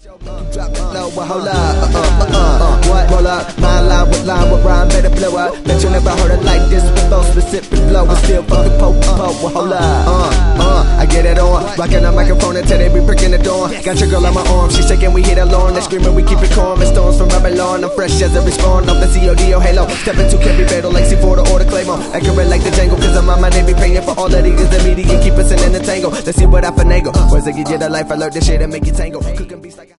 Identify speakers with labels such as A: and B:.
A: Hold up, what? Roll up, my line with rhyme, better blow up. Bet you never heard it like this with those specific flow. But still fucking poke, hold up, I get it on. Rocking a microphone until they be pricking the door. Got your girl on my arm, she shaking, we hit alarm. They screaming, we keep it calm. And stones from Babylon, I'm fresh as every spawn. Off the COD or Halo, step into can be battle like C4 or the Claymore. Accurate like the Django, cause I'm on my name, be paying for all of these. The media keep us in the tangle. Let's see what I finagle. Where's it get you the life alert, this shit and make you tangle. Cooking beats like